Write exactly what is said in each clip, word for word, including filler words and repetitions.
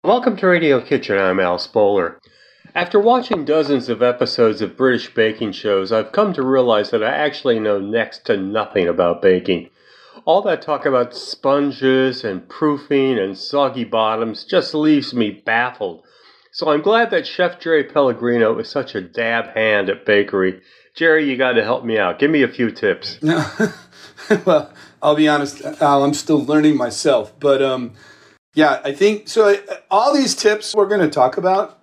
Welcome to Radio Kitchen. I'm Al Spoler. After watching dozens of episodes of British baking shows, I've come to realize that I actually know next to nothing about baking. All that talk about sponges and proofing and soggy bottoms just leaves me baffled. So I'm glad that Chef Jerry Pellegrino is such a dab hand at bakery. Jerry, you got to help me out. Give me a few tips. Well, I'll be honest, Al, I'm still learning myself. But um, yeah, I think so. I, all these tips we're going to talk about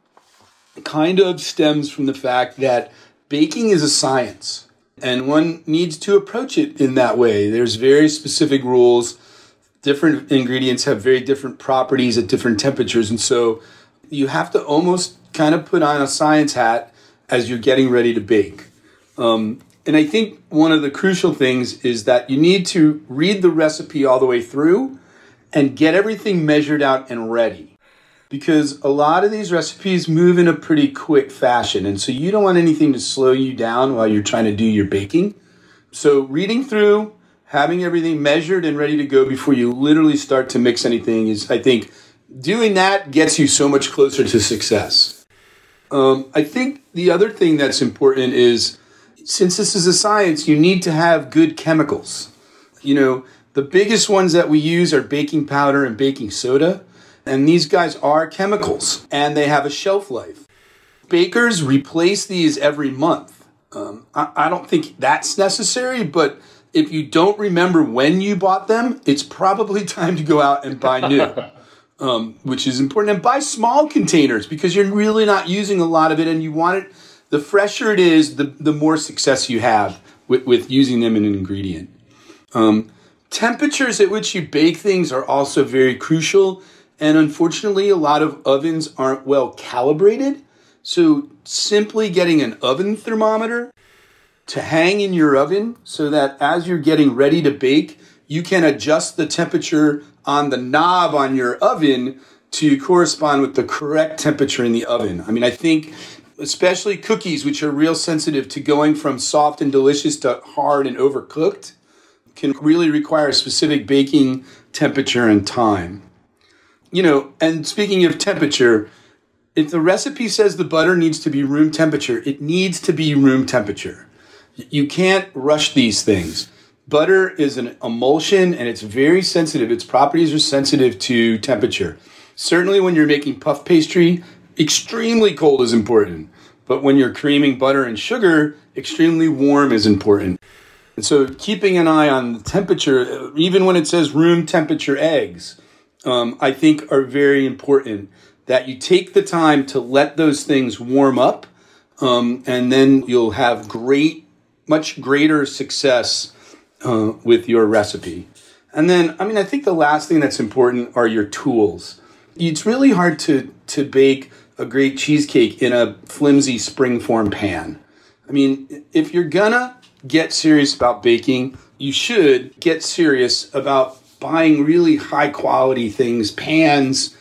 kind of stems from the fact that baking is a science, and one needs to approach it in that way. There's very specific rules. Different ingredients have very different properties at different temperatures, and so you have to almost kind of put on a science hat as you're getting ready to bake. Um, and I think one of the crucial things is that you need to read the recipe all the way through and get everything measured out and ready. Because a lot of these recipes move in a pretty quick fashion. And so you don't want anything to slow you down while you're trying to do your baking. So reading through, having everything measured and ready to go before you literally start to mix anything is, I think, doing that gets you so much closer to success. Um, I think the other thing that's important is, since this is a science, you need to have good chemicals. You know, the biggest ones that we use are baking powder and baking soda. And these guys are chemicals, and they have a shelf life. Bakers replace these every month. Um, I, I don't think that's necessary, but if you don't remember when you bought them, it's probably time to go out and buy new, um, which is important. And buy small containers, because you're really not using a lot of it, and you want it, the fresher it is, the, the more success you have with, with using them in an ingredient. Um, temperatures at which you bake things are also very crucial. And unfortunately, a lot of ovens aren't well calibrated. So simply getting an oven thermometer to hang in your oven so that as you're getting ready to bake, you can adjust the temperature on the knob on your oven to correspond with the correct temperature in the oven. I mean, I think especially cookies, which are real sensitive to going from soft and delicious to hard and overcooked, can really require a specific baking temperature and time. You know, and speaking of temperature, if the recipe says the butter needs to be room temperature, it needs to be room temperature. You can't rush these things. Butter is an emulsion, and it's very sensitive. Its properties are sensitive to temperature. Certainly when you're making puff pastry, extremely cold is important. But when you're creaming butter and sugar, extremely warm is important. And so keeping an eye on the temperature, even when it says room temperature eggs, Um, I think are very important, that you take the time to let those things warm up, um, and then you'll have great, much greater success uh, with your recipe. And then, I mean, I think the last thing that's important are your tools. It's really hard to, to bake a great cheesecake in a flimsy springform pan. I mean, if you're gonna get serious about baking, you should get serious about buying really high quality things, pans,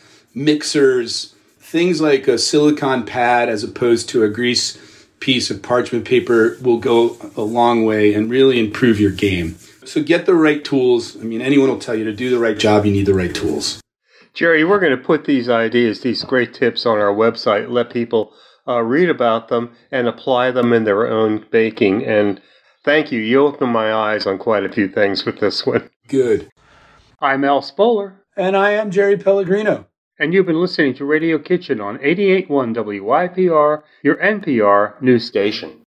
mixers, things like a silicone pad as opposed to a grease piece of parchment paper will go a long way and really improve your game. So get the right tools. I mean, anyone will tell you to do the right job, you need the right tools. Jerry, we're going to put these ideas, these great tips on our website, let people uh, read about them and apply them in their own baking. And thank you. You opened my eyes on quite a few things with this one. Good. I'm Al Spoler. And I am Jerry Pellegrino. And you've been listening to Radio Kitchen on eighty-eight point one W Y P R, your N P R news station.